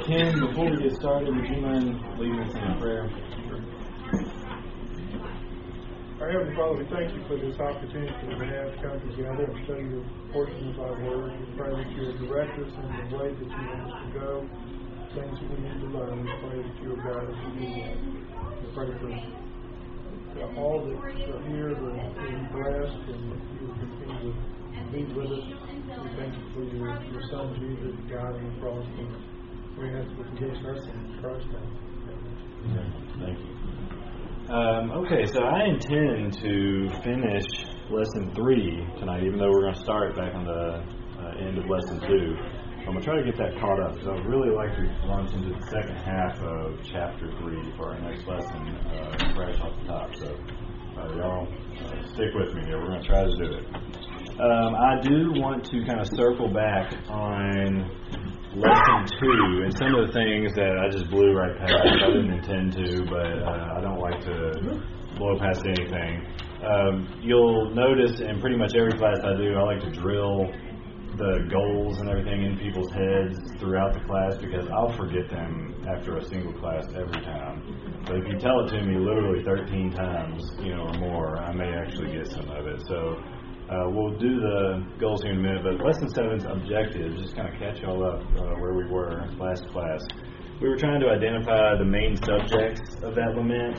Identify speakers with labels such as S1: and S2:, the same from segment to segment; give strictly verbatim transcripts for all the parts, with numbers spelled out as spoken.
S1: Ken, before we get started, would you mind leading us in a prayer?
S2: Our Heavenly Father, we thank you for this opportunity that we have to come together and study your portion of our word. We pray that you will direct us in the way that you want us to go, things that we need to learn. We pray that you will guide us to do that. We pray for all that are here to be blessed, and you will continue to be with us. We thank you for your, your Son, Jesus, God on the cross. We ask for forgiveness of our sins in Christ's name.
S1: Thank you. Um, okay, so I intend to finish lesson three tonight, even though we're going to start back on the uh, end of lesson two. I'm going to try to get that caught up, because I'd really like to launch into the second half of chapter three for our next lesson, uh, fresh off the top. So, uh, y'all, uh, stick with me here. We're going to try to do it. Um, I do want to kind of circle back on lesson two and some of the things that I just blew right past. I didn't intend to, but uh, I don't like to blow past anything. Um, you'll notice in pretty much every class I do, I like to drill the goals and everything in people's heads throughout the class, because I'll forget them after a single class every time. But if you tell it to me literally thirteen times, you know, or more, I may actually get some of it. So uh, we'll do the goals here in a minute. But lesson seven's objectives, just kind of catch y'all up uh, where we were last class. We were trying to identify the main subjects of that lament,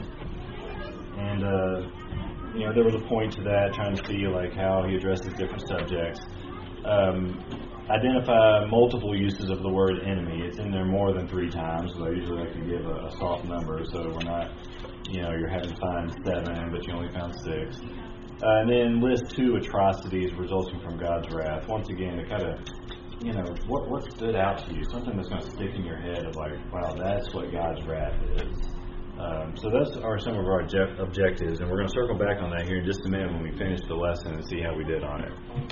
S1: and uh, you know, there was a point to that, trying to see like how he addresses different subjects. Um, identify multiple uses of the word enemy. It's in there more than three times, so I usually like to give a, a soft number, so we're not, you know, you're having to find seven, but you only found six. Uh, and then list two atrocities resulting from God's wrath. Once again, it kind of, you know, what what stood out to you? Something that's going to stick in your head of like, wow, that's what God's wrath is. Um, so those are some of our object- objectives, and we're going to circle back on that here in just a minute when we finish the lesson and see how we did on it.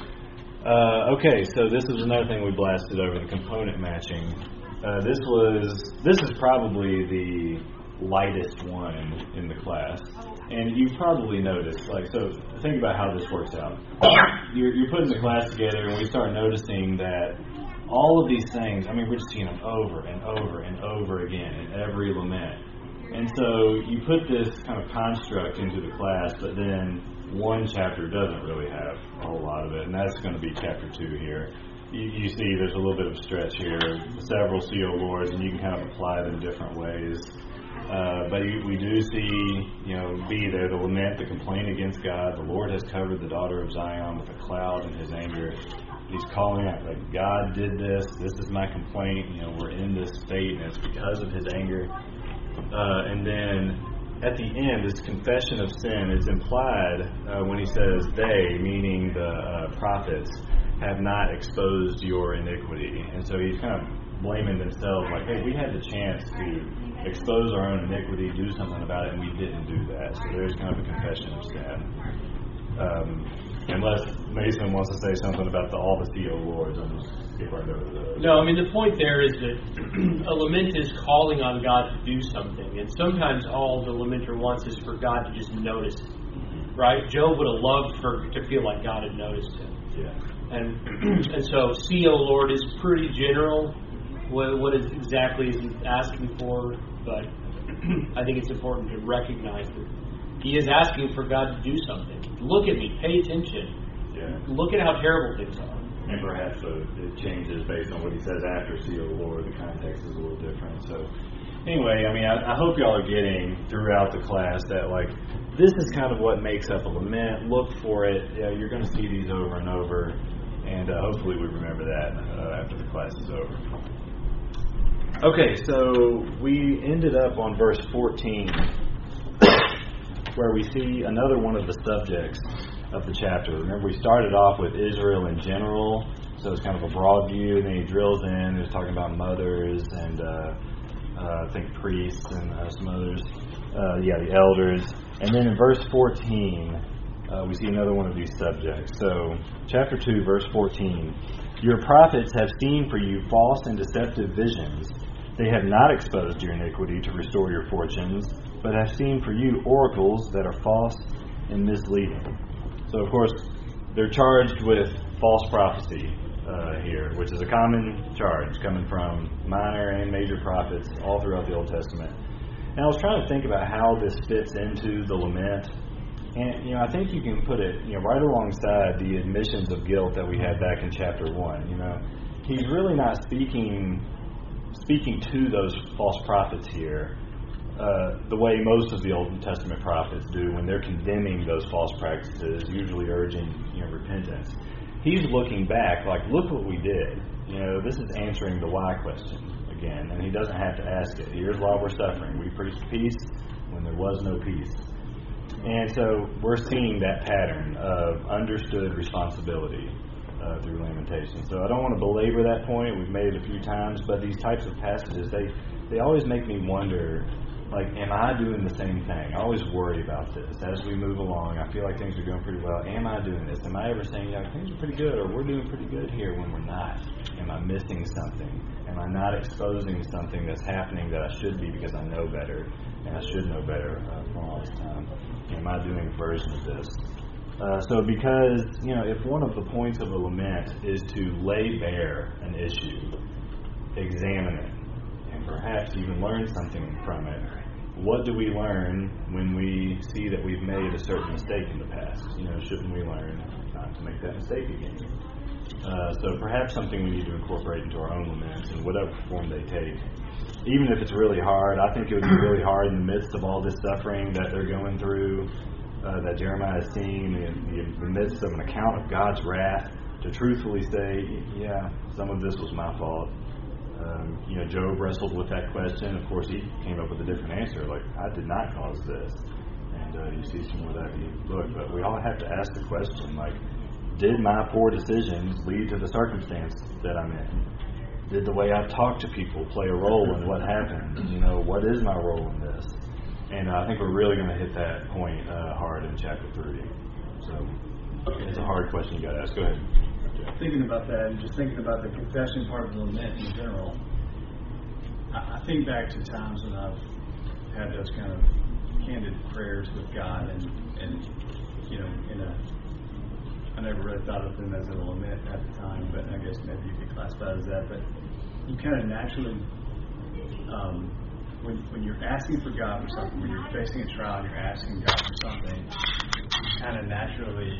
S1: Uh, okay, so this is another thing we blasted over, the component matching. Uh, this was this is probably the lightest one in, in the class, and you probably noticed. Like, so think about how this works out. You're, you're putting the class together, and we start noticing that all of these things. I mean, we're just seeing them over and over and over again in every lament. And so you put this kind of construct into the class, but then one chapter doesn't really have a whole lot of it, and that's going to be chapter two here. You, you see there's a little bit of a stretch here, several C O Lords, and you can kind of apply them different ways. Uh, but you, we do see, you know, be there, the lament, the complaint against God. The Lord has covered the daughter of Zion with a cloud in his anger. He's calling out, like, God did this, this is my complaint, you know, we're in this state, and it's because of his anger. Uh, and then at the end, this confession of sin is implied uh, when he says they, meaning the uh, prophets, have not exposed your iniquity. And so he's kind of blaming themselves, like, hey, we had the chance to expose our own iniquity, do something about it, and we didn't do that. So there's kind of a confession of sin. Um, unless Mason wants to say something about the, all the C O Lords, I'm just skip right over those.
S3: No, I mean, the point there is that a lament is calling on God to do something, and sometimes all the lamenter wants is for God to just notice it, right? Job would have loved for to feel like God had noticed him.
S1: Yeah.
S3: And and so C O Lord is pretty general. What, what is exactly is he asking for? But I think it's important to recognize that he is asking for God to do something. Look at me. Pay attention.
S1: Yeah.
S3: Look at how terrible things are.
S1: And perhaps uh, it changes based on what he says after C O Lord. The context is a little different. So anyway, I mean, I, I hope y'all are getting throughout the class that, like, this is kind of what makes up a lament. Look for it. Yeah, you're going to see these over and over. And uh, hopefully we remember that uh, after the class is over. Okay, so we ended up on verse fourteen, where we see another one of the subjects of the chapter. Remember, we started off with Israel in general, so it's kind of a broad view, and then he drills in, he's talking about mothers and uh, uh, I think priests and uh, some others, uh, yeah, the elders. And then in verse fourteen, uh, we see another one of these subjects. So, chapter two, verse fourteen, your prophets have seen for you false and deceptive visions. They have not exposed your iniquity to restore your fortunes, but have seen for you oracles that are false and misleading. So, of course, they're charged with false prophecy. uh, here, which is a common charge coming from minor and major prophets all throughout the Old Testament. And I was trying to think about how this fits into the lament. And, you know, I think you can put it, you know, right alongside the admissions of guilt that we had back in chapter one. You know, he's really not speaking speaking to those false prophets here uh, the way most of the Old Testament prophets do when they're condemning those false practices, usually urging, you know, repentance. He's looking back, like, look what we did. You know, this is answering the why question again, and he doesn't have to ask it. Here's why we're suffering. We preached peace when there was no peace. And so we're seeing that pattern of understood responsibility uh, through Lamentations. So I don't want to belabor that point. We've made it a few times, but these types of passages, they, they always make me wonder, like, am I doing the same thing? I always worry about this. As we move along, I feel like things are going pretty well. Am I doing this? Am I ever saying, yeah, things are pretty good, or we're doing pretty good here when we're not? Am I missing something? Am I not exposing something that's happening that I should be because I know better, and I should know better uh, for all this time? Am I doing a version of this? Uh, so because, you know, if one of the points of a lament is to lay bare an issue, examine it, and perhaps even learn something from it, what do we learn when we see that we've made a certain mistake in the past? You know, shouldn't we learn not to make that mistake again? Uh, so perhaps something we need to incorporate into our own laments in whatever form they take. Even if it's really hard, I think it would be really hard in the midst of all this suffering that they're going through, uh, that Jeremiah is seeing, in the midst of an account of God's wrath, to truthfully say, yeah, some of this was my fault. Um, you know, Job wrestled with that question. Of course, he came up with a different answer, like, I did not cause this. And uh, you see some more of that in the book. But we all have to ask the question, like, did my poor decisions lead to the circumstance that I'm in? Did the way I talk to people play a role in what happened? You know, what is my role in this? And uh, I think we're really going to hit that point uh, hard in chapter three. So it's a hard question you got to ask. Go ahead.
S4: Thinking about that and just thinking about the confession part of the lament in general, I, I think back to times when I've had those kind of candid prayers with God, and, and you know, in a I never really thought of them as a lament at the time, but I guess maybe you could classify it as that. But you kind of naturally, um, when when you're asking for God for something, when you're facing a trial and you're asking God for something, you kind of naturally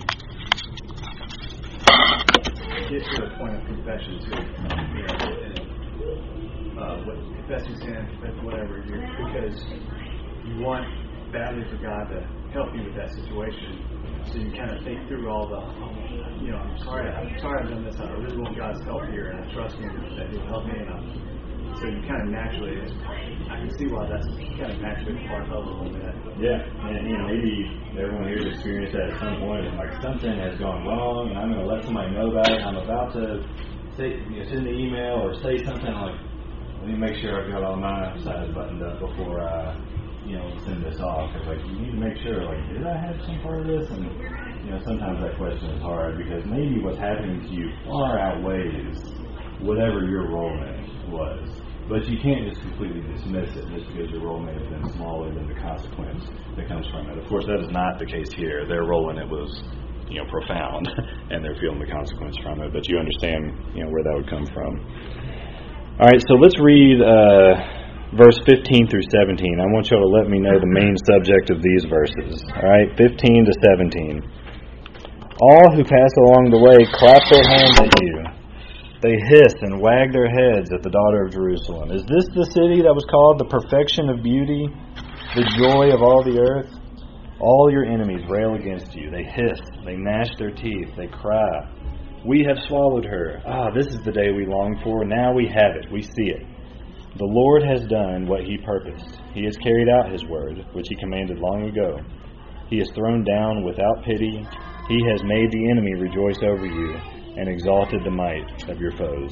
S4: get to a point of confession too. You know, and, uh, what, confessing sin, confessing whatever, you're, because you want badly for God to help you with that situation. So you kind of think through all the, oh, you know, I'm sorry, I'm sorry I've done this. I really want God's help here, and I trust Him that He'll help me. And I'm, so you kind of naturally, I can see why that's kind of naturally part of it.
S1: Yeah, and you know, maybe everyone here has experienced that at some point. It's like something has gone wrong, and I'm going to let somebody know about it. I'm about to say, you know, send an email or say something like, let me make sure I've got all my sides buttoned up before I, you know, send this off. It's like, you need to make sure, like, did I have some part of this? And, you know, sometimes that question is hard because maybe what's happening to you far outweighs whatever your role in it was. But you can't just completely dismiss it just because your role may have been smaller than the consequence that comes from it. Of course, that is not the case here. Their role in it was, you know, profound, and they're feeling the consequence from it. But you understand, you know, where that would come from. All right, so let's read uh, verse fifteen through seventeen. I want you all to let me know the main subject of these verses. All right, fifteen to seventeen. All who pass along the way clap their hands at you. They hiss and wag their heads at the daughter of Jerusalem. Is this the city that was called the perfection of beauty, the joy of all the earth? All your enemies rail against you. They hiss, they gnash their teeth, they cry. We have swallowed her. Ah, this is the day we longed for. Now we have it. We see it. The Lord has done what He purposed. He has carried out His word, which He commanded long ago. He has thrown down without pity. He has made the enemy rejoice over you, and exalted the might of your foes.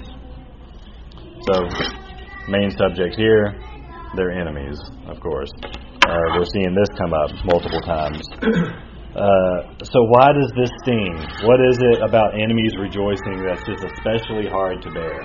S1: So, main subject here, their enemies, of course. Uh, we're seeing this come up multiple times. Uh, so why does this sting? What is it about enemies rejoicing that's just especially hard to bear?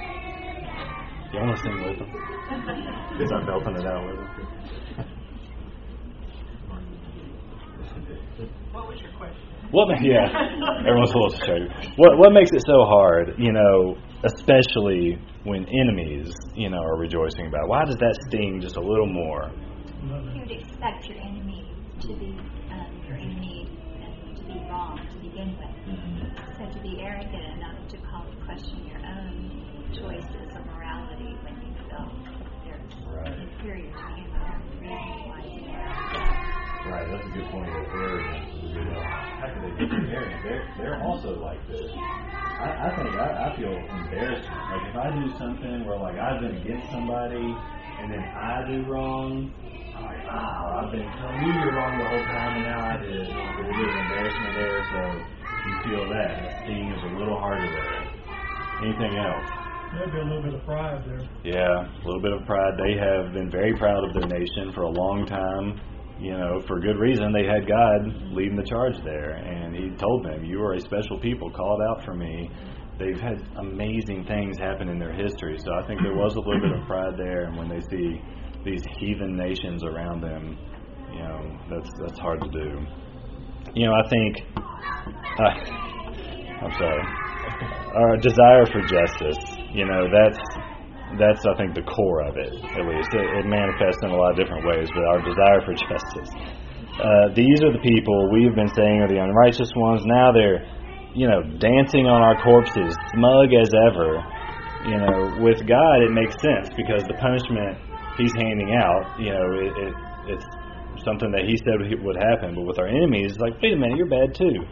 S1: You want to sing with them? Because I'm belting it out with them.
S5: What was your question?
S1: What? Yeah, everyone's a little distracted. What What makes it so hard? You know, especially when enemies, you know, are rejoicing about it. Why does that sting just a little more?
S6: You would expect your enemy to be um, your enemy and to be wrong to begin with. Mm-hmm. So to be arrogant enough to call to question your own choices or morality when you feel they're
S1: right.
S6: inferior to you, reason why you
S1: Right, that's a good point. Of arrogance. You know, how could they be arrogant? They're they're also like this. I, I think I, I feel embarrassment. Like if I do something where like I've been against somebody and then I do wrong, I'm like, wow, I've been telling you you're wrong the whole time and now I did. There's a little embarrassment there, so you feel that. The sting is a little harder there. Anything else?
S2: Maybe a little bit of pride there.
S1: Yeah, a little bit of pride. They have been very proud of their nation for a long time. You know, for good reason. They had God leading the charge there, and He told them, "You are a special people, called out for Me." They've had amazing things happen in their history, so I think there was a little bit of pride there. And when they see these heathen nations around them, you know, that's that's hard to do. You know, I think, uh, I'm sorry, our desire for justice. You know, that's. That's, I think, the core of it, at least. It, it manifests in a lot of different ways, but our desire for justice. Uh, these are the people we've been saying are the unrighteous ones. Now they're, you know, dancing on our corpses, smug as ever. You know, with God, it makes sense because the punishment He's handing out, you know, it, it, it's something that He said would happen. But with our enemies, it's like, wait a minute, you're bad too.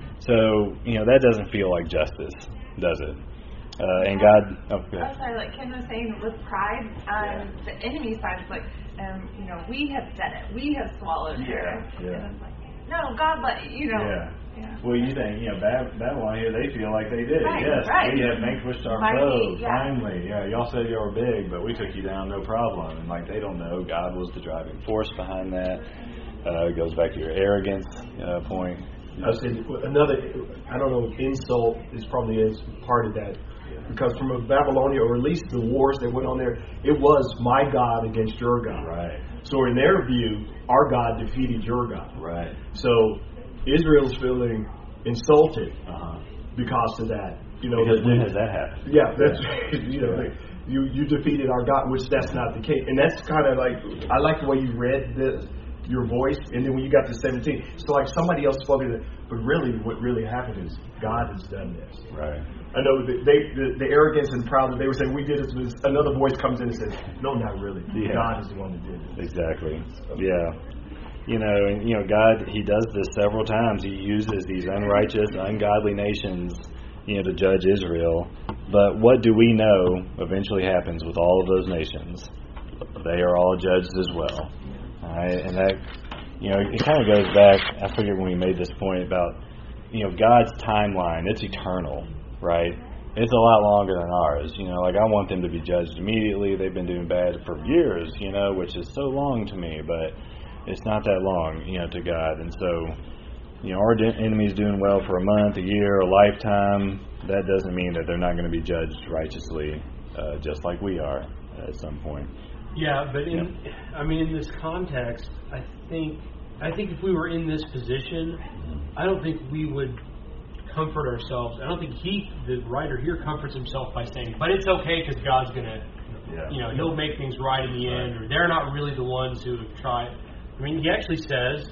S1: So, you know, that doesn't feel like justice, does it? Uh, and God, oh, go ahead.
S5: I'm sorry, like Ken was saying with pride, um,
S1: Yeah.
S5: the enemy side is like, um, you know, we have done it, we have swallowed
S1: Yeah,
S5: her.
S1: yeah.
S5: And it's like, no, God let you know.
S1: Yeah.
S5: Yeah.
S1: Well, you think, you know, Bab- Babylon here, they feel like they did it.
S5: Right,
S1: Yes,
S5: right.
S1: we have vanquished our
S5: Mighty,
S1: foes,
S5: yeah.
S1: finally. Yeah, y'all said you were big, but we took you down, no problem. And, like, they don't know God was the driving force behind that. Uh, it goes back to your arrogance uh, point.
S7: I was saying, another, I don't know, insult is probably is part of that. Because from a Babylonia, or at least the wars that went on there, it was my God against your God.
S1: Right.
S7: So in their view, our God defeated your God.
S1: Right.
S7: So Israel's feeling insulted
S1: Uh-huh.
S7: because of that. You know,
S1: Because
S7: that
S1: when
S7: we-
S1: has that happened?
S7: Yeah, that's you know,
S1: Yeah.
S7: like, you you defeated our God, which that's not the case, and that's kind of like I like the way you read this, your voice, and then when you got to seventeen, so like somebody else spoke it, but really, what really happened is God has done this.
S1: Right.
S7: I know that they the, the arrogance and proud that they were saying we did this. Another voice comes in and says, "No, not really.
S1: Yeah.
S7: God is the one that did it."
S1: Exactly. Yeah. You know, and you know, God, He does this several times. He uses these unrighteous, ungodly nations, you know, to judge Israel. But what do we know eventually happens with all of those nations? They are all judged as well. All right? And that, you know, it kind of goes back. I forget when we made this point about, you know, God's timeline. It's eternal, right? It's a lot longer than ours. You know, like I want them to be judged immediately. They've been doing bad for years, you know, which is so long to me, but it's not that long, you know, to God. And so, you know, our de- enemy's doing well for a month, a year, a lifetime. That doesn't mean that they're not going to be judged righteously, uh, just like we are at some point.
S3: Yeah, but in,
S1: Yeah.
S3: I mean, in this context, I think, I think if we were in this position, I don't think we would comfort ourselves. I don't think he, the writer here, comforts himself by saying, "But it's okay because God's going to,
S1: Yeah.
S3: you know, He'll make things right in the end," or "They're not really the ones who have tried." I mean, he actually says,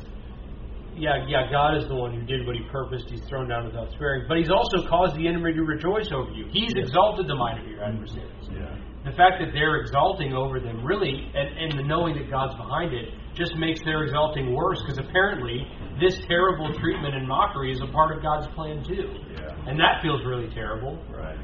S3: "Yeah, yeah, God is the one who did what He purposed. He's thrown down without sparing, but He's also caused the enemy to rejoice over you. He's exalted the might of your adversaries."
S1: Yeah.
S3: The fact that they're exalting over them really, and, and the knowing that God's behind it, just makes their exalting worse, because apparently this terrible treatment and mockery is a part of God's plan too.
S1: Yeah.
S3: And that feels really terrible.
S1: Right.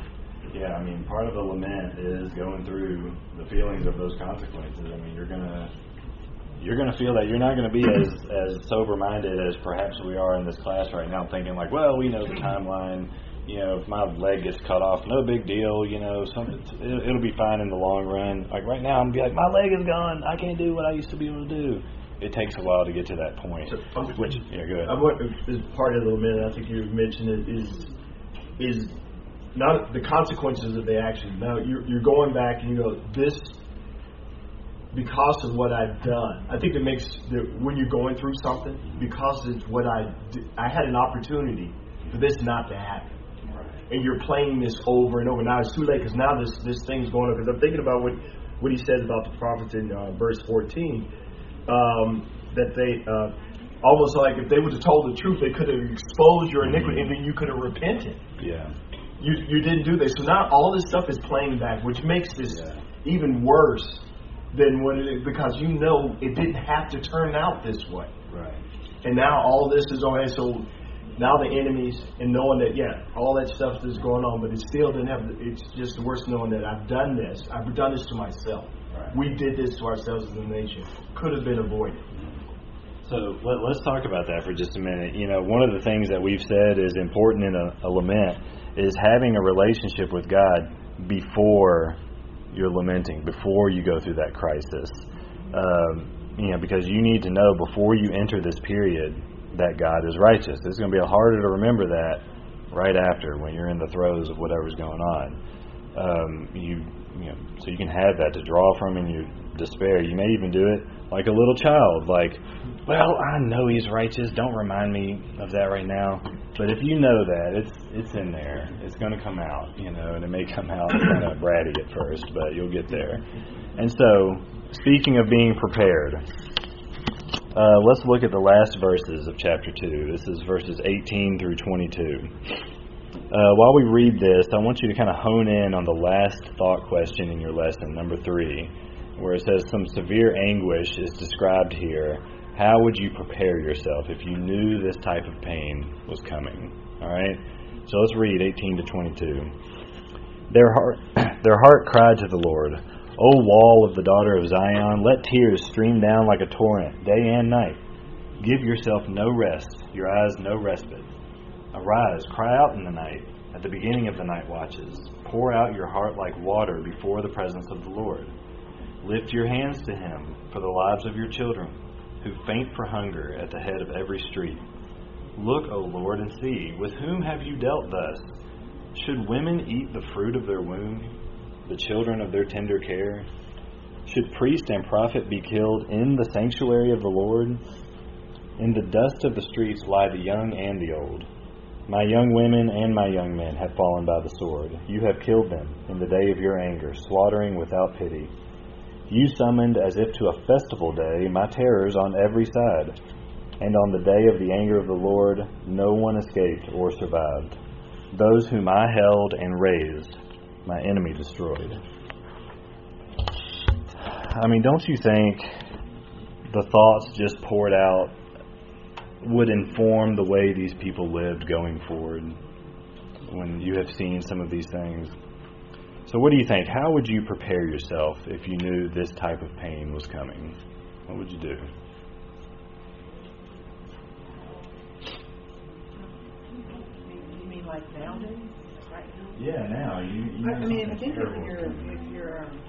S1: Yeah, I mean, part of the lament is going through the feelings of those consequences. I mean, you're gonna you're gonna feel that you're not gonna be as as sober minded as perhaps we are in this class right now, thinking like, well, we know the timeline. You know, if my leg gets cut off, no big deal. You know, something it'll, it'll be fine in the long run. Like right now, I'm gonna be like, my leg is gone. I can't do what I used to be able to do. It takes a while to get to that point.
S7: So, um,
S1: Which, yeah, go ahead.
S7: I want, as part of the lament, I think you mentioned it, is is not the consequences of the action. Now you're you're going back and you go, this because of what I've done. I think it makes the, when you're going through something, because it's what I did, I had an opportunity for this not to happen. And you're playing this over and over. Now it's too late because now this this thing's going on. Because I'm thinking about what, what he says about the prophets in uh, verse fourteen. Um, that they uh, almost like if they would have told the truth, they could have exposed your iniquity and then you could have repented.
S1: Yeah.
S7: You you didn't do this. So now all this stuff is playing back, which makes this yeah. even worse than what it is, because you know it didn't have to turn out this way.
S1: Right.
S7: And now all this is on. So now the enemies, and knowing that, yeah, all that stuff is going on, but it still didn't have, it's just worse knowing that I've done this. I've done this to myself. Right. We did this to ourselves as a nation. Could have been avoided.
S1: So let, let's talk about that for just a minute. You know, one of the things that we've said is important in a, a lament is having a relationship with God before you're lamenting, before you go through that crisis. Um, you know, because you need to know before you enter this period that God is righteous. It's going to be harder to remember that right after when you're in the throes of whatever's going on. Um, you, you know, so you can have that to draw from in your despair. You may even do it like a little child, like, well, I know He's righteous. Don't remind me of that right now. But if you know that, it's it's in there. It's going to come out, you know, and it may come out kind of bratty at first, but you'll get there. And so, speaking of being prepared, Uh, let's look at the last verses of chapter two. This is verses eighteen through twenty-two. Uh, while we read this, I want you to kind of hone in on the last thought question in your lesson, number three, where it says some severe anguish is described here. How would you prepare yourself if you knew this type of pain was coming? All right? So let's read eighteen to twenty-two. Their heart, their heart cried to the Lord, O wall of the daughter of Zion, let tears stream down like a torrent, day and night. Give yourself no rest, your eyes no respite. Arise, cry out in the night, at the beginning of the night watches. Pour out your heart like water before the presence of the Lord. Lift your hands to Him for the lives of your children, who faint for hunger at the head of every street. Look, O Lord, and see, with whom have you dealt thus? Should women eat the fruit of their womb, the children of their tender care? Should priest and prophet be killed in the sanctuary of the Lord? In the dust of the streets lie the young and the old. My young women and my young men have fallen by the sword. You have killed them in the day of your anger, slaughtering without pity. You summoned as if to a festival day my terrors on every side. And on the day of the anger of the Lord, no one escaped or survived. Those whom I held and raised, my enemy destroyed. I mean, don't you think the thoughts just poured out would inform the way these people lived going forward when you have seen some of these things? So what do you think? How would you prepare yourself if you knew this type of pain was coming? What would you do?
S8: You mean like nowadays? Right now?
S1: Yeah, now. You, you
S8: I, I mean, if if your if your um,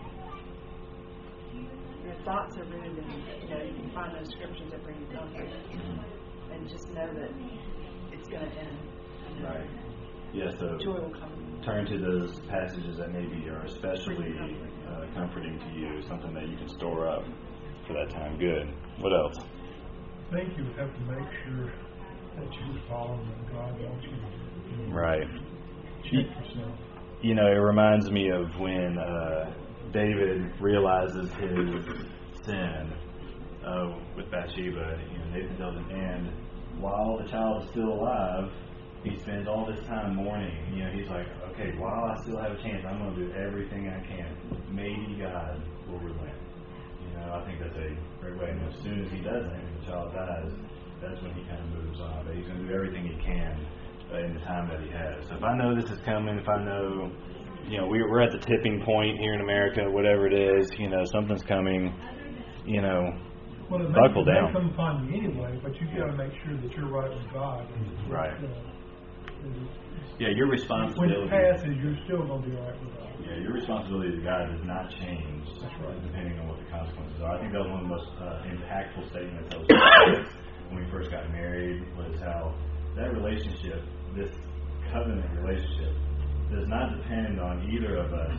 S8: your thoughts are rooted in, you know, you can find those scriptures that bring you comfort, mm-hmm. and just know that it's going to end. You know? Right.
S1: Yeah. So
S8: joy will come.
S1: Turn to those passages that maybe are especially uh, comforting to you, something that you can store up for that time. Good. What else?
S2: I think you have to make sure that you're following what God wants you to do.
S1: Right.
S2: Check yourself.
S1: You know, it reminds me of when uh, David realizes his sin uh, with Bathsheba. You know, Nathan tells him, and while the child is still alive, he spends all this time mourning. You know, he's like, okay, while I still have a chance, I'm going to do everything I can. Maybe God will relent. You know, I think that's a great way. And as soon as he doesn't, and the child dies, that's when he kind of moves on. But he's going to do everything he can uh, in the time that he has. So if I know this is coming, if I know, you know, we're, we're at the tipping point here in America, whatever it is, you know, something's coming, you know,
S2: well, it may,
S1: buckle
S2: it may
S1: down.
S2: come upon you anyway, but you've got to make sure that you're right with God. And
S1: right.
S2: Uh,
S1: Yeah, your responsibility.
S2: When it passes, you're still going to be right with God.
S1: Yeah, your responsibility to God does not change.
S2: That's right.
S1: Depending on what the consequences are. I think that was one of the most uh, impactful statements that was when we first got married, was how that relationship, this covenant relationship, does not depend on either of us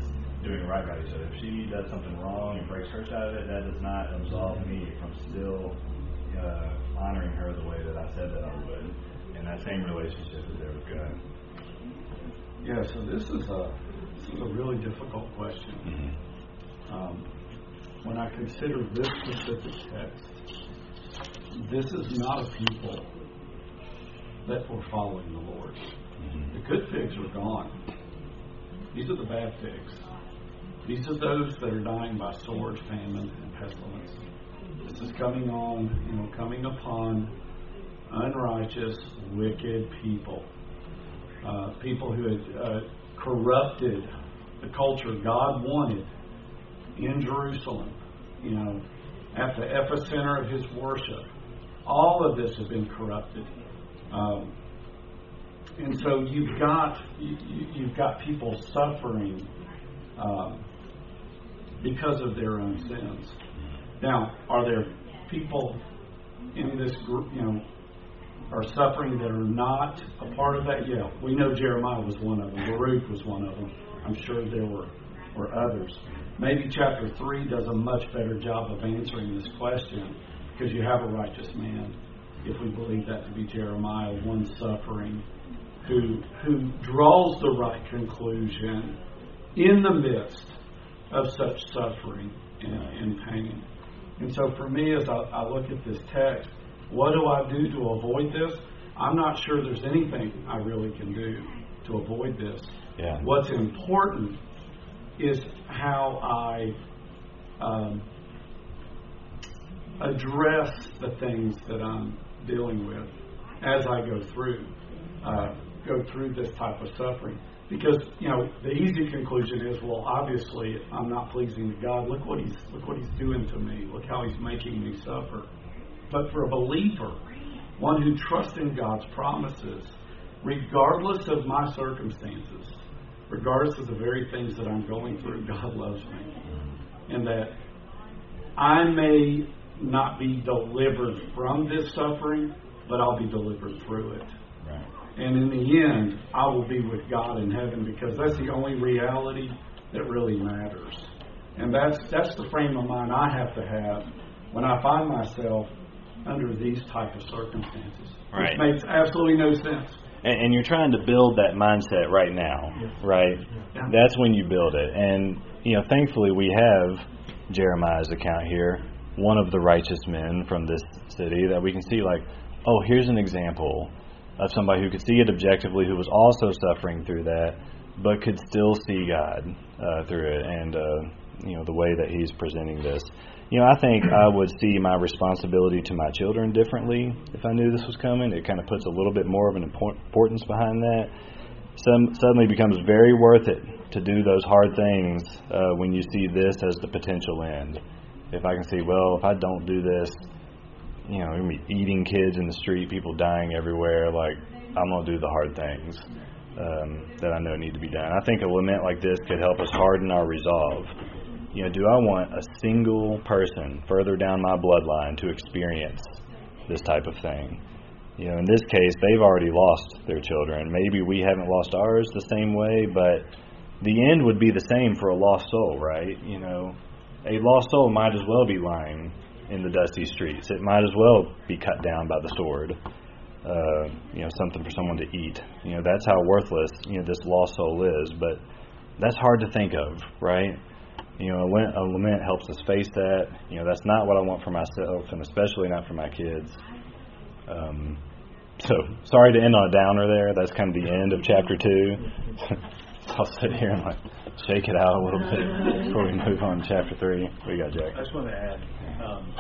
S1: doing right by each other. If she does something wrong and breaks her side of it, that does not absolve me from still uh, honoring her the way that I said that I would. And that same relationship is there with God.
S9: Yeah, so this is a this is a really difficult question.
S1: Mm-hmm.
S9: Um, when I consider this specific text, this is not a people that were following the Lord.
S1: Mm-hmm.
S9: The good pigs are gone. These are the bad pigs. These are those that are dying by sword, famine, and pestilence. This is coming on, you know, coming upon unrighteous, wicked people. Uh, people who had uh, corrupted the culture God wanted in Jerusalem, you know, at the epicenter of His worship. All of this has been corrupted. Um, and so you've got you, you've got people suffering um, because of their own sins. Now, are there people in this group, you know, are suffering that are not a part of that? Yeah, we know Jeremiah was one of them. Baruch was one of them. I'm sure there were, were others. Maybe chapter three does a much better job of answering this question, because you have a righteous man, if we believe that to be Jeremiah, one suffering, who who draws the right conclusion in the midst of such suffering and, and pain. And so for me, as I, I look at this text, what do I do to avoid this? I'm not sure there's anything I really can do to avoid this.
S1: Yeah.
S9: What's important is how I um, address the things that I'm dealing with as I go through uh, go through this type of suffering. Because, you know, the easy conclusion is, well, obviously I'm not pleasing to God. Look what he's look what he's doing to me. Look how he's making me suffer. But for a believer, one who trusts in God's promises, regardless of my circumstances, regardless of the very things that I'm going through, God loves me. And that I may not be delivered from this suffering, but I'll be delivered through it.
S1: Right.
S9: And in the end, I will be with God in heaven, because that's the only reality that really matters. And that's that's the frame of mind I have to have when I find myself under these type of circumstances.
S1: Right.
S9: Which makes absolutely no sense.
S1: And, and you're trying to build that mindset right now, right?
S9: Yeah.
S1: That's when you build it. And, you know, thankfully we have Jeremiah's account here, one of the righteous men from this city, that we can see like, oh, here's an example of somebody who could see it objectively, who was also suffering through that, but could still see God uh, through it, and, uh, you know, the way that he's presenting this. You know, I think I would see my responsibility to my children differently if I knew this was coming. It kind of puts a little bit more of an importance behind that. Some suddenly becomes very worth it to do those hard things uh, when you see this as the potential end. If I can see, well, if I don't do this, you know, you're going to be eating kids in the street, people dying everywhere, like, I'm going to do the hard things um, that I know need to be done. I think a lament like this could help us harden our resolve. You know, do I want a single person further down my bloodline to experience this type of thing? You know, in this case, they've already lost their children. Maybe we haven't lost ours the same way, but the end would be the same for a lost soul, right? You know, a lost soul might as well be lying in the dusty streets. It might as well be cut down by the sword. Uh, you know, something for someone to eat. You know, that's how worthless, you know, this lost soul is. But that's hard to think of, right? You know, a lament helps us face that. You know, that's not what I want for myself, and especially not for my kids. Um, so, sorry to end on a downer there. That's kind of the end of chapter two. I'll sit here and like shake it out a little bit before we move on to chapter three. What do you got, Jack?
S4: I just want to add, um,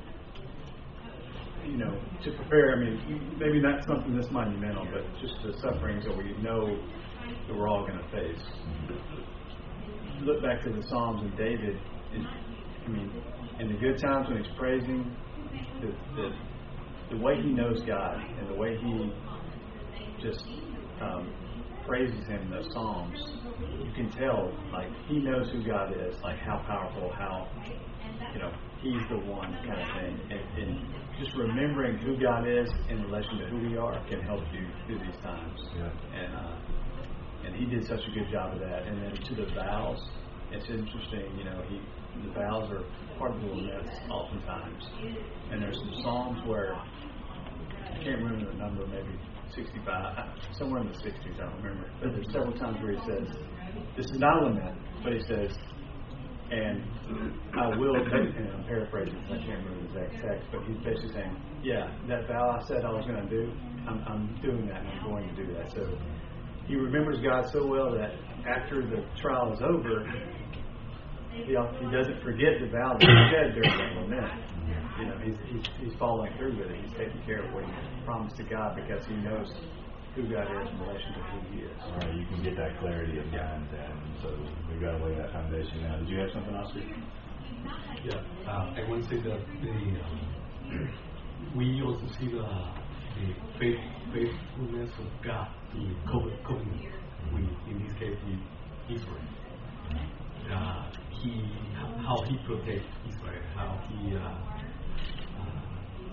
S4: you know, to prepare, I mean, maybe not something this monumental, but just the sufferings that we know that we're all going to face. Look back to the Psalms and David. And, I mean, in the good times when he's praising, the, the, the way he knows God and the way he just um, praises Him in those Psalms, you can tell, like, he knows who God is, like how powerful, how, you know, He's the one kind of thing. And, and just remembering who God is in relation to who we are can help you through these times.
S1: Yeah.
S4: And uh, and he did such a good job of that. And then to the vows it's interesting, you know, he the vows are part of the laments oftentimes. And there's some Psalms where, I can't remember the number, maybe sixty-five, somewhere in the sixties, I don't remember. But there's several times where he says, this is not a lament, but he says, and I will, and I'm paraphrasing, I can't remember the exact text, but he's basically saying, yeah, that vow I said I was going to do, I'm, I'm doing that and I'm going to do that. So he remembers God so well that after the trial is over, he, he doesn't forget the vow that he said during that lament. You know, he's, he's, he's following through with it. He's taking care of what he promised to God because he knows who God is in relation to who he is.
S1: All right, you can get that clarity in mind, and so we've got to lay that foundation now. Did you have something else?
S10: Yeah, uh, I want to say that the, um, we also see the, the faith, faithfulness of God to the covenant. We, in this case, with Israel. Uh, he, how he protects Israel, how he uh, uh,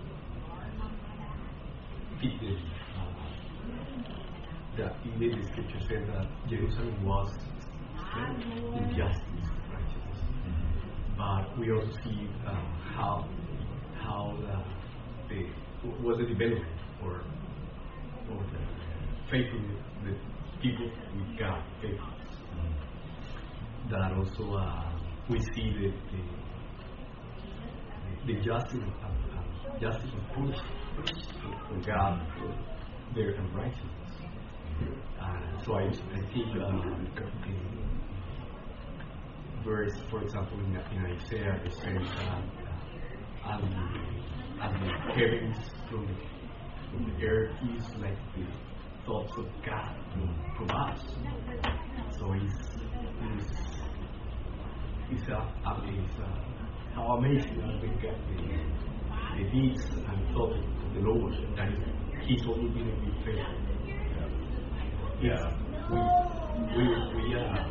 S10: feed them. That in the scripture says that Jerusalem was in justice, righteousness. But we also see uh, how how the, the was a development or or the faithfulness, the people with God, faithfulness. That also uh, we see the the, the justice of uh, justice of punishment from God for their unrighteousness. Uh, so I, I think uh, the verse, for example, in, in Isaiah, it says, uh, as, the, as the heavens from the, from the earth is like the thoughts of God from, from us. So it's, it's, it's, uh, it's uh, how amazing are the, the, the deeds and thoughts of the Lord, that is, He's always been a good faithful. Yeah, we we we uh,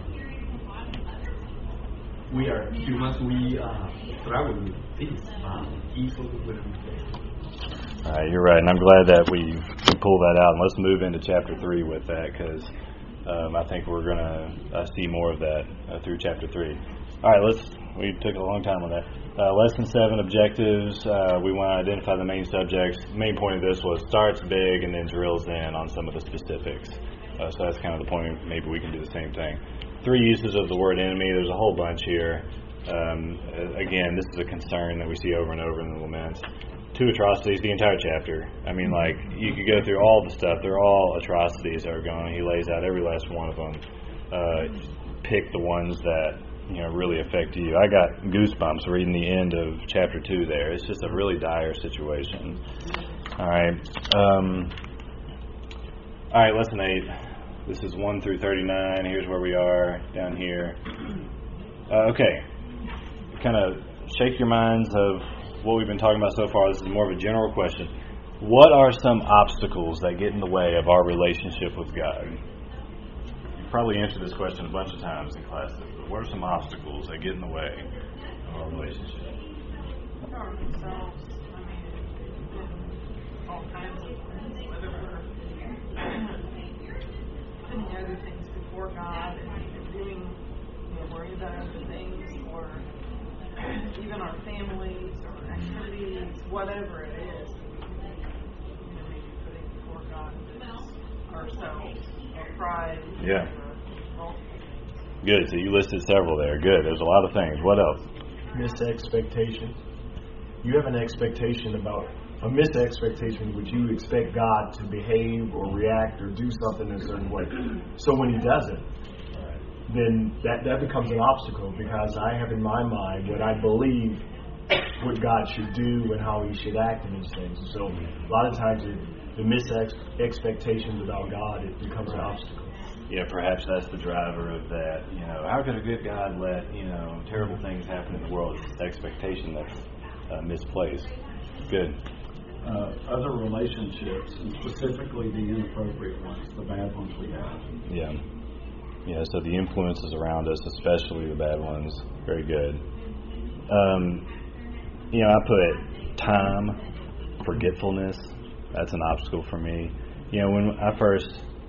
S10: we are humans. We uh, struggle with things, but He's also going to be faithful.
S1: All right, you're right, and I'm glad that we, we pulled that out. And let's move into chapter three with that, because um, I think we're going to uh, see more of that uh, through chapter three. All right, let's. We took a long time on that. Uh, lesson seven, objectives. Uh, we want to identify the main subjects. The main point of this was starts big and then drills in on some of the specifics. Uh, so that's kind of the point. Maybe we can do the same thing. Three uses of the word enemy. There's a whole bunch here. Um, again, this is a concern that we see over and over in the laments. Two atrocities, the entire chapter. I mean, like, you could go through all the stuff. They're all atrocities that are going on. He lays out every last one of them. Uh, pick the ones that, you know, really affect you. I got goosebumps reading the end of chapter two there. It's just a really dire situation. All right. Um, all right, lesson eight. This is one through thirty-nine. Here's where we are down here. Uh, okay. Kind of shake your minds of what we've been talking about so far. This is more of a general question. What are some obstacles that get in the way of our relationship with God? You've probably answered this question a bunch of times in classes, but what are some obstacles that get in the way of our relationship?
S8: Our themselves, I mean, all kinds of things, whether we're putting other things before God and doing, you know, worrying about other things, or even our families or activities, whatever it is, we can be, you know, maybe putting before God ourselves, our pride.
S1: Yeah.
S8: Or,
S1: Good. So you listed several there. Good. There's a lot of things. What else?
S7: Misexpectation. You have an expectation about a misexpectation, which you expect God to behave or react or do something in a certain way. So when He doesn't, then that, that becomes an obstacle, because I have in my mind what I believe what God should do and how He should act in these things. And so a lot of times it, the mis-expectations about God, it becomes an obstacle.
S1: Yeah, perhaps that's the driver of that. You know, how could a good God let, you know, terrible things happen in the world? It's this expectation that's uh, misplaced. Good.
S9: Uh, other relationships, and specifically the inappropriate ones, the bad ones we have.
S1: Yeah. Yeah, so the influences around us, especially the bad ones, very good. Um, you know, I put time, forgetfulness. That's an obstacle for me. You know, when I first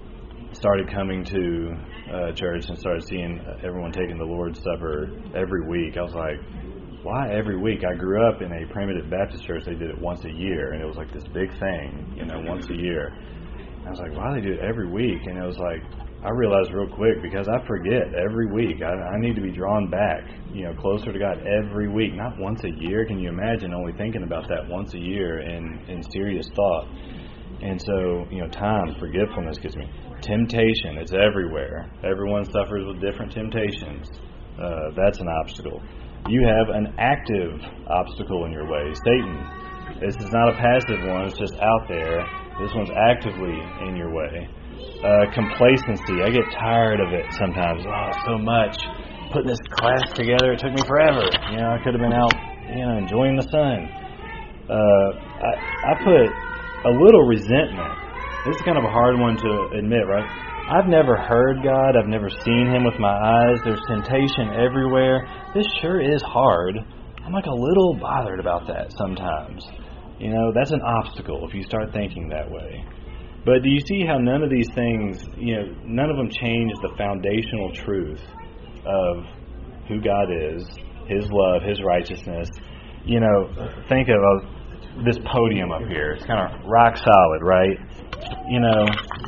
S1: started coming to uh, church and started seeing everyone taking the Lord's Supper every week, I was like, why every week? I grew up in a primitive Baptist church. They did it once a year, and it was like this big thing, you know, once a year. And I was like, why do they do it every week? And it was like, I realized real quick, because I forget every week. I, I need to be drawn back, you know, closer to God every week, not once a year. Can you imagine only thinking about that once a year in, in serious thought? And so, you know, time, forgetfulness gets me. Temptation, it's everywhere. Everyone suffers with different temptations. Uh, that's an obstacle. You have an active obstacle in your way, Satan. This is not a passive one, it's just out there. This one's actively in your way. Uh, complacency. I get tired of it sometimes. Oh, so much. Putting this class together, it took me forever. You know, I could have been out, you know, enjoying the sun. Uh, I, I put a little resentment. This is kind of a hard one to admit, right? I've never heard God. I've never seen Him with my eyes. There's temptation everywhere. This sure is hard. I'm like a little bothered about that sometimes. You know, that's an obstacle if you start thinking that way. But do you see how none of these things, you know, none of them change the foundational truth of who God is, His love, His righteousness? You know, think of uh, this podium up here. It's kind of rock solid, right? You know,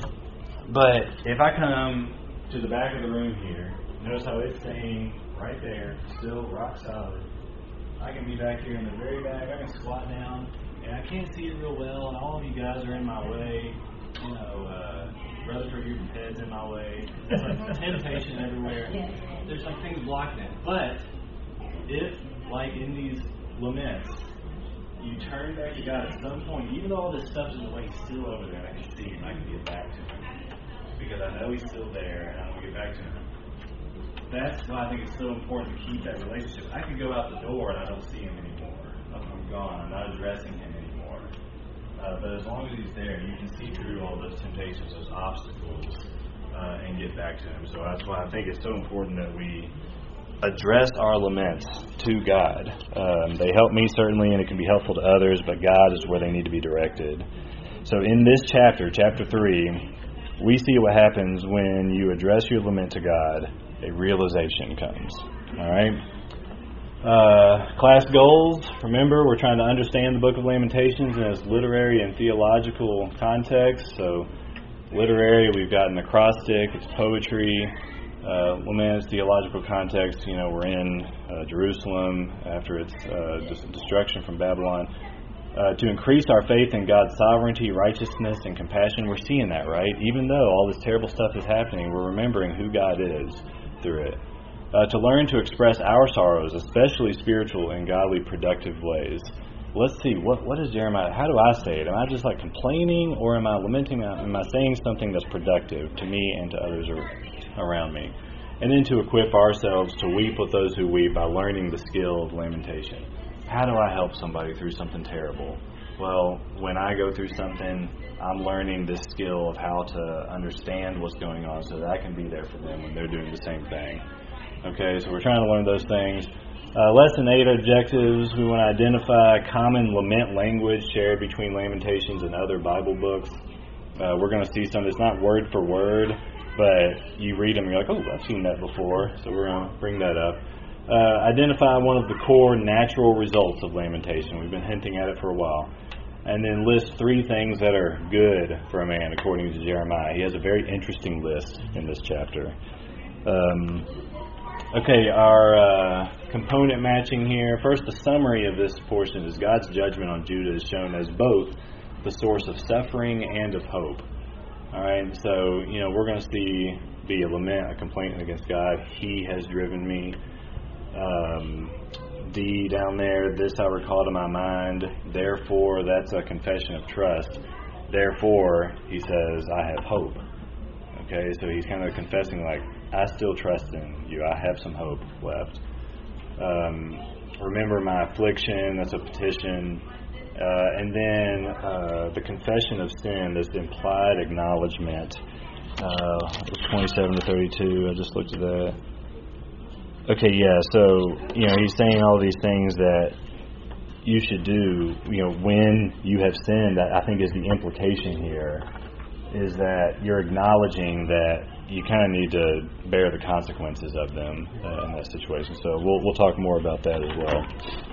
S1: but if I come to the back of the room here, notice how it's staying right there, still rock solid. I can be back here in the very back. I can squat down, and I can't see it real well, and all of you guys are in my way. You know, uh, Brother Trigger's head's in my way. There's like temptation everywhere. There's like things blocking it. But if, like in these laments, you turn back to God at some point, even though all this stuff's in the way, He's still over there, and I can see Him, I can get back to Him. Because I know He's still there, and I want to get back to Him. That's why I think it's so important to keep that relationship. I can go out the door and I don't see Him anymore. I'm gone. I'm not addressing Him anymore. Uh, but as long as He's there, you can see through all those temptations, those obstacles, uh, and get back to Him. So that's why I think it's so important that we address our laments to God. Um, they help me certainly, and it can be helpful to others, but God is where they need to be directed. So in this chapter, chapter three, we see what happens when you address your lament to God. A realization comes. All right? Uh, class goals. Remember, we're trying to understand the Book of Lamentations in its literary and theological context. So, literary, we've got an acrostic, it's poetry. Uh, laments, theological context, you know, we're in uh, Jerusalem after its uh, destruction from Babylon. Uh, to increase our faith in God's sovereignty, righteousness, and compassion, we're seeing that, right? Even though all this terrible stuff is happening, we're remembering who God is through it. Uh, to learn to express our sorrows, especially spiritual and godly productive ways. Let's see, what what is Jeremiah, how do I say it? Am I just like complaining, or am I lamenting, am I saying something that's productive to me and to others around me? And then to equip ourselves to weep with those who weep by learning the skill of lamentation. How do I help somebody through something terrible? Well, when I go through something, I'm learning this skill of how to understand what's going on so that I can be there for them when they're doing the same thing. Okay, so we're trying to learn those things. Uh, lesson eight objectives. We want to identify common lament language shared between Lamentations and other Bible books. Uh, we're going to see some. It's not word for word, but you read them and you're like, oh, I've seen that before. So we're going to bring that up. Uh, identify one of the core natural results of lamentation. We've been hinting at it for a while. And then list three things that are good for a man, according to Jeremiah. He has a very interesting list in this chapter. Um, okay, our uh, component matching here. First, the summary of this portion is God's judgment on Judah is shown as both the source of suffering and of hope. All right, so, you know, we're going to see be a lament, a complaint against God. He has driven me. Um, D down there, this I recall to my mind. Therefore, that's a confession of trust. Therefore, he says, I have hope. Okay, so he's kind of confessing like, I still trust in you. I have some hope left. Um, remember my affliction, that's a petition. Uh, and then uh, the confession of sin, this implied acknowledgement. Uh, twenty-seven to thirty-two, I just looked at that. Okay, yeah, so, you know, he's saying all these things that you should do, you know, when you have sinned. That I think is the implication here, is that you're acknowledging that you kind of need to bear the consequences of them uh, in that situation. So we'll we'll talk more about that as well.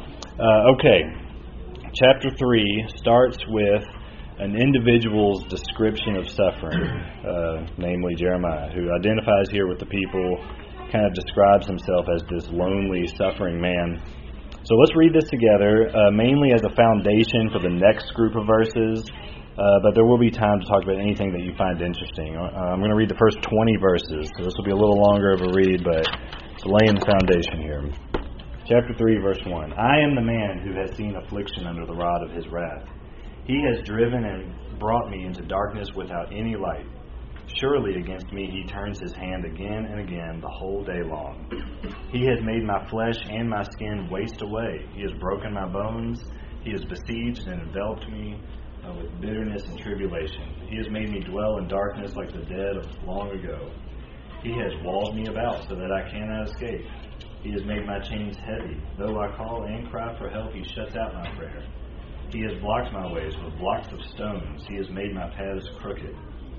S1: Uh, okay, chapter three starts with an individual's description of suffering, uh, namely Jeremiah, who identifies here with the people, kind of describes himself as this lonely, suffering man. So let's read this together, uh, mainly as a foundation for the next group of verses. Uh, but there will be time to talk about anything that you find interesting. Uh, I'm going to read the first twenty verses, so this will be a little longer of a read, but it's laying the foundation here. Chapter three, verse one. I am the man who has seen affliction under the rod of his wrath. He has driven and brought me into darkness without any light. Surely against me he turns his hand again and again the whole day long. He has made my flesh and my skin waste away. He has broken my bones. He has besieged and enveloped me Uh, with bitterness and tribulation. He has made me dwell in darkness like the dead of long ago. He has walled me about so that I cannot escape. He has made my chains heavy. Though I call and cry for help, he shuts out my prayer. He has blocked my ways with blocks of stones. He has made my paths crooked.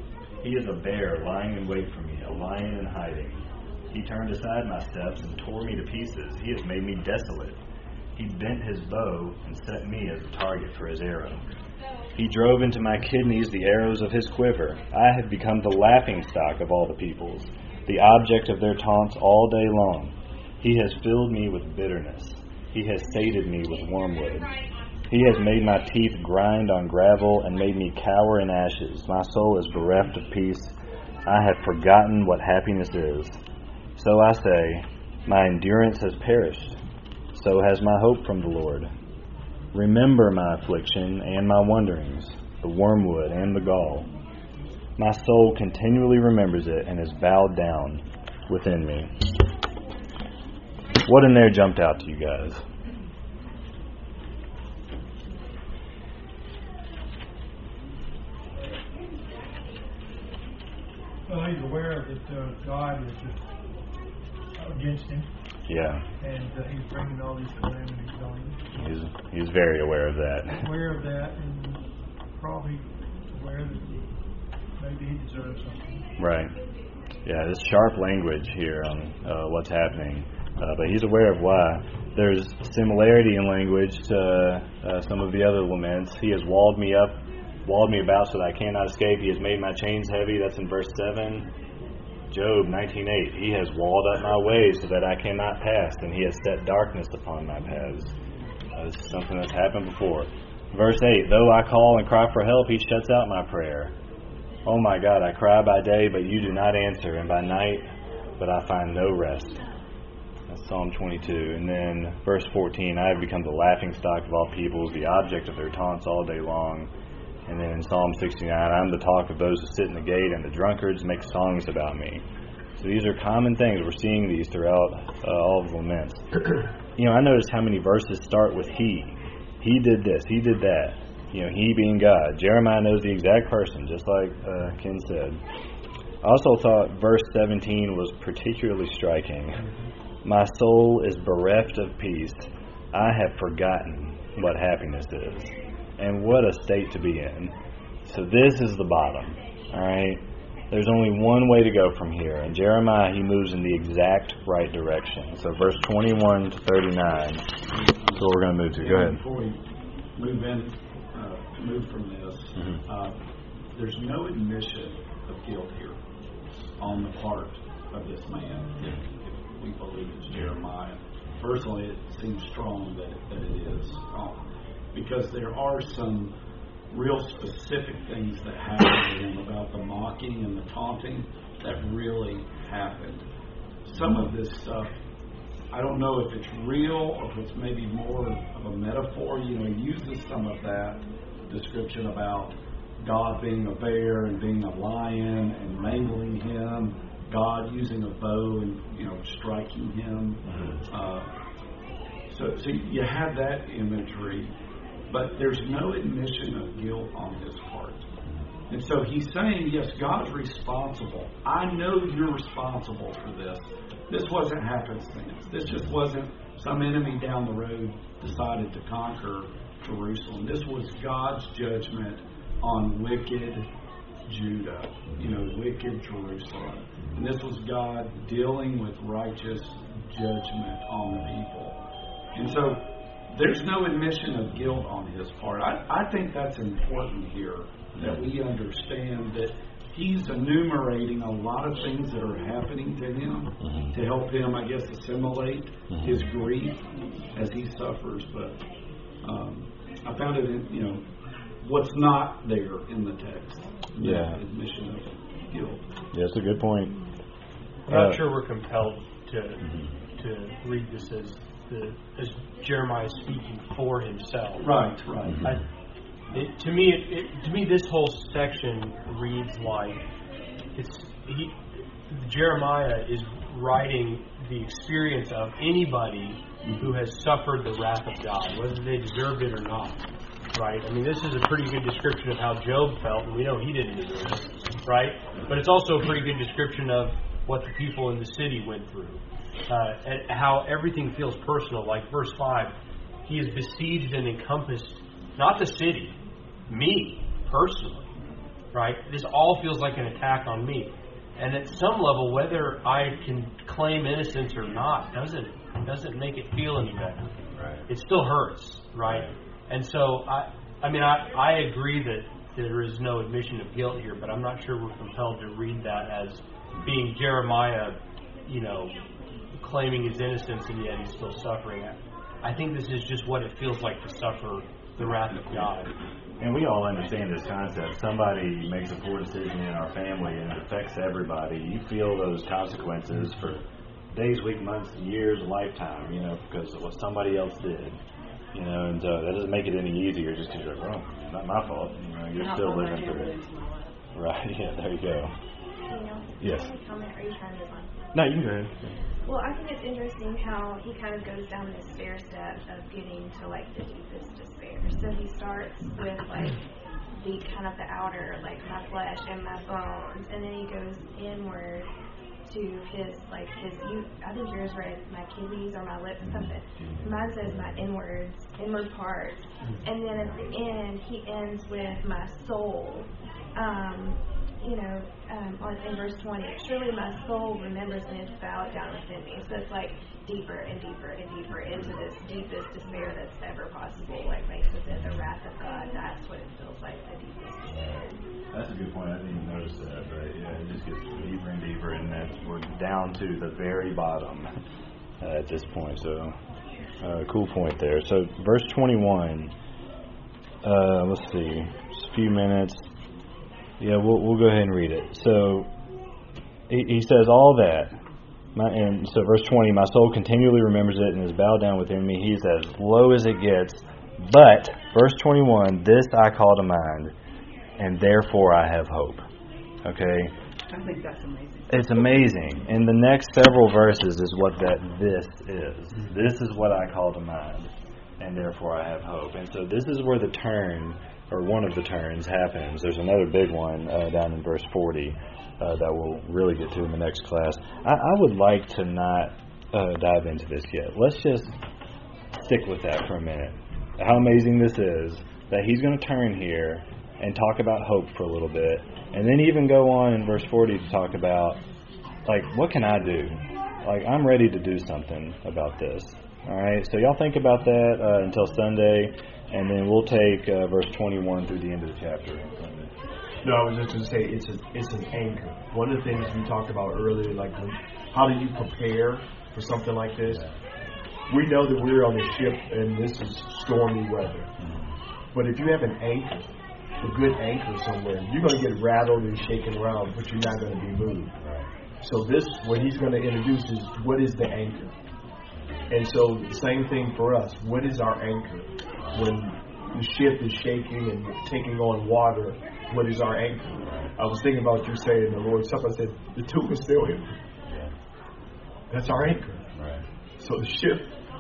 S1: He is a bear lying in wait for me, a lion in hiding. He turned aside my steps and tore me to pieces. He has made me desolate. He bent his bow and set me as a target for his arrow. He drove into my kidneys the arrows of his quiver. I have become the laughingstock of all the peoples, the object of their taunts all day long. He has filled me with bitterness. He has sated me with wormwood. He has made my teeth grind on gravel and made me cower in ashes. My soul is bereft of peace. I have forgotten what happiness is. So I say, my endurance has perished. So has my hope from the Lord. Remember my affliction and my wanderings, the wormwood and the gall. My soul continually remembers it and is bowed down within me. What in there jumped out to you guys?
S2: Well, he's aware that uh, God is against him.
S1: Yeah.
S2: And uh, he's bringing all these calamities on him.
S1: He's he's very aware of that.
S2: Aware of that, and probably aware that maybe he deserves something.
S1: Right. Yeah, there's sharp language here on uh, what's happening, uh, but he's aware of why. There's similarity in language to uh, some of the other laments. He has walled me up, walled me about so that I cannot escape. He has made my chains heavy. That's in verse seven. Job nineteen eight. He has walled up my ways so that I cannot pass, and he has set darkness upon my paths. Uh, this is something that's happened before. Verse eight. Though I call and cry for help, he shuts out my prayer. Oh my God, I cry by day, but you do not answer, and by night, but I find no rest. That's Psalm twenty-two. And then verse fourteen. I have become the laughingstock of all peoples, the object of their taunts all day long. And then in Psalm sixty-nine, I'm the talk of those who sit in the gate, and the drunkards make songs about me. So these are common things. We're seeing these throughout uh, all of the laments. You know, I noticed how many verses start with he. He did this. He did that. You know, he being God. Jeremiah knows the exact person, just like uh, Ken said. I also thought verse seventeen was particularly striking. My soul is bereft of peace. I have forgotten what happiness is. And what a state to be in. So this is the bottom. All right? There's only one way to go from here. And Jeremiah, he moves in the exact right direction. So verse twenty-one to thirty-nine. That's what we're going to move to. Go ahead.
S9: Before we move in, uh, move from this,
S1: Mm-hmm.
S9: uh, there's no admission of guilt here on the part of this man, if, if we believe it's Jeremiah. Personally, it seems strong that, that it is. Um, because there are some real specific things that happened to him about the mocking and the taunting that really happened. Some of this stuff, I don't know if it's real or if it's maybe more of a metaphor. You know, he uses some of that description about God being a bear and being a lion and mangling him, God using a bow and, you know, striking him. Uh, so, so you have that imagery. But there's no admission of guilt on his part. And so he's saying, yes, God's responsible. I know you're responsible for this. This wasn't happenstance. This just wasn't some enemy down the road decided to conquer Jerusalem. This was God's judgment on wicked, Judah, you know, wicked Jerusalem. And this was God dealing with righteous judgment on the people. And so there's no admission of guilt on his part. I, I think that's important here, that we understand that he's enumerating a lot of things that are happening to him mm-hmm. to help him, I guess, assimilate mm-hmm. his grief as he suffers. But um, I found it, in, you know, what's not there in the text.
S1: Yeah.
S9: The admission of guilt.
S1: Yeah, that's a good point.
S11: I'm not
S1: uh,
S11: sure we're compelled to
S1: mm-hmm.
S11: to read this as the as Jeremiah speaking for himself.
S9: Right, right.
S11: I, It, to me, it, it, to me, this whole section reads like it's he, Jeremiah is writing the experience of anybody who has suffered the wrath of God, whether they deserved it or not. Right? I mean, this is a pretty good description of how Job felt, and we know he didn't deserve it. Right? But it's also a pretty good description of what the people in the city went through, uh, and how everything feels personal. Like verse five, he is besieged and encompassed, not the city. Me, personally, right? This all feels like an attack on me. And at some level, whether I can claim innocence or not doesn't doesn't make it feel any better.
S1: Right.
S11: It still hurts, right? And so, I I mean, I, I agree that there is no admission of guilt here, but I'm not sure we're compelled to read that as being Jeremiah, you know, claiming his innocence and yet he's still suffering. I think this is just what it feels like to suffer the wrath of God.
S1: And we all understand this concept. Somebody makes a poor decision in our family and it affects everybody. You feel those consequences for days, weeks, months, years, a lifetime, you know, because of what somebody else did. You know, and uh, that doesn't make it any easier just because you're like, well, not my fault. You know, you're still living through it. Right, yeah, there you go. Yes.
S12: Comment, or are you trying to move on?
S1: No, you can go ahead.
S12: Well, I think it's interesting how he kind of goes down this stair step of getting to like the deepest despair. So he starts with like the kind of the outer, like my flesh and my bones, and then he goes inward to his like his. You, I think yours read my kidneys or my lips, something. Mine says my inwards, inward parts, and then at the end he ends with my soul. Um, you know, um, on, in verse twenty, surely my soul remembers and is bowed down within me. So it's like deeper and deeper and deeper into this deepest despair that's ever possible. Like makes it the wrath of God. That's what it feels like, the deepest despair.
S1: That's a good point. I didn't even notice that, but yeah, it just gets deeper and deeper, and that's we're down to the very bottom uh, at this point. So, uh, cool point there. So, verse twenty-one. Uh, let's see, just a few minutes. Yeah, we'll we'll go ahead and read it. So he, he says all that, my, and so verse twenty, my soul continually remembers it and is bowed down within me. He's as low as it gets. But verse twenty-one, this I call to mind, and therefore I have hope. Okay.
S8: I think that's amazing.
S1: It's amazing. And the next several verses is what that this is. This is what I call to mind, and therefore I have hope. And so this is where the turn, or one of the turns, happens. There's another big one uh, down in verse forty uh, that we'll really get to in the next class. I, I would like to not uh, dive into this yet. Let's just stick with that for a minute. How amazing this is that he's going to turn here and talk about hope for a little bit, and then even go on in verse forty to talk about, like, what can I do? Like, I'm ready to do something about this. All right, so y'all think about that uh, until Sunday, and then we'll take uh, verse twenty-one through the end of the chapter on Sunday.
S7: No, I was just going to say it's a it's an anchor. One of the things we talked about earlier, like when, how do you prepare for something like this? We know that we're on a ship and this is stormy weather. But if you have an anchor, a good anchor somewhere, you're going to get rattled and shaken around, but you're not going to be moved. So this, what he's going to introduce is what is the anchor? And so the same thing for us. What is our anchor? When the ship is shaking and taking on water, what is our anchor? I was thinking about you saying the Lord's Supper. I said, the tomb is still empty. That's our anchor.
S1: Right.
S7: So the ship,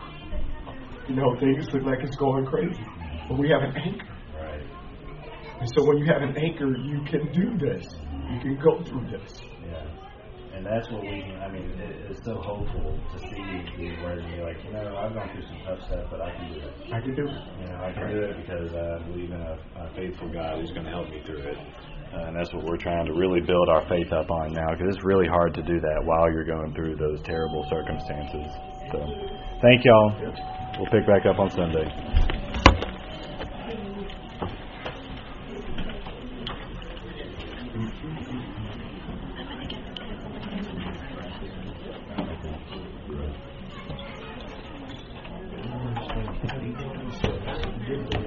S7: you know, things look like it's going crazy. But we have an anchor.
S1: Right.
S7: And so when you have an anchor, you can do this. You can go through this.
S1: Yeah. And that's what we can, I mean, it, it's so hopeful to see these words and be like, you know, I've gone through some tough stuff, but I can do it.
S7: I can do it.
S1: You know, I can do it because I believe in a, a faithful God who's going to help me through it. Uh, and that's what we're trying to really build our faith up on now, because it's really hard to do that while you're going through those terrible circumstances. So, thank y'all. We'll pick back up on Sunday.
S7: Good.